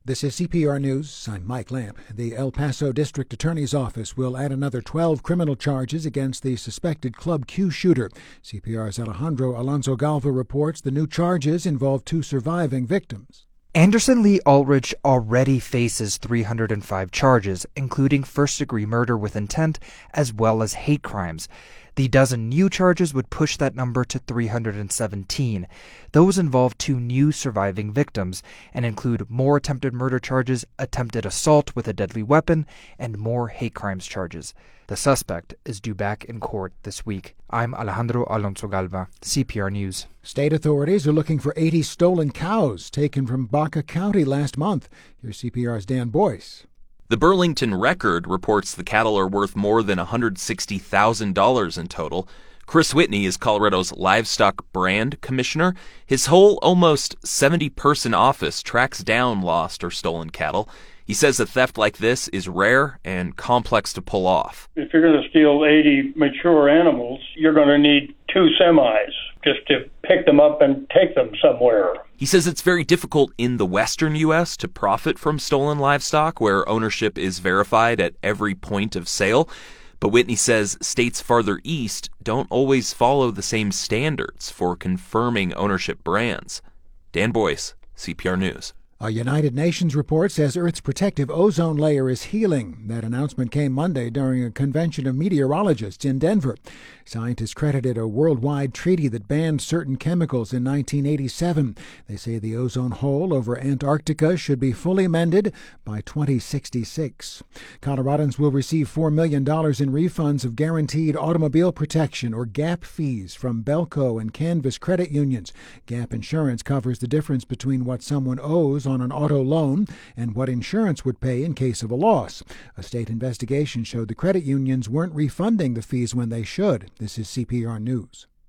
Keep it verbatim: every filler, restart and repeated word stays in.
This is C P R News. I'm Mike Lamp. The El Paso District Attorney's Office will add another twelve criminal charges against the suspected Club Q shooter. C P R's Alejandro Alonso Galva reports the new charges involve two surviving victims. Anderson Lee Aldridge already faces three hundred five charges, including first-degree murder with intent as well as hate crimes. The dozen new charges would push that number to three hundred seventeen. Those involve two new surviving victims and include more attempted murder charges, attempted assault with a deadly weapon, and more hate crimes charges. The suspect is due back in court this week. I'm Alejandro Alonso Galva, C P R News. State authorities are looking for eighty stolen cows taken from Baca County last month. Here's C P R's Dan Boyce. The Burlington Record reports the cattle are worth more than one hundred sixty thousand dollars in total. Chris Whitney is Colorado's livestock brand commissioner. His whole almost seventy-person office tracks down lost or stolen cattle. He says a theft like this is rare and complex to pull off. If you're going to steal eighty mature animals, you're going to need two semis just to pick them up and take them somewhere. He says it's very difficult in the western U S to profit from stolen livestock, where ownership is verified at every point of sale. But Whitney says states farther east don't always follow the same standards for confirming ownership brands. Dan Boyce, C P R News. A United Nations report says Earth's protective ozone layer is healing. That announcement came Monday during a convention of meteorologists in Denver. Scientists credited a worldwide treaty that banned certain chemicals in nineteen eighty-seven. They say the ozone hole over Antarctica should be fully mended by twenty sixty-six. Coloradans will receive four million dollars in refunds of guaranteed automobile protection or GAP fees from Belco and Canvas credit unions. GAP insurance covers the difference between what someone owes on an auto loan and what insurance would pay in case of a loss. A state investigation showed the credit unions weren't refunding the fees when they should. This is C P R News.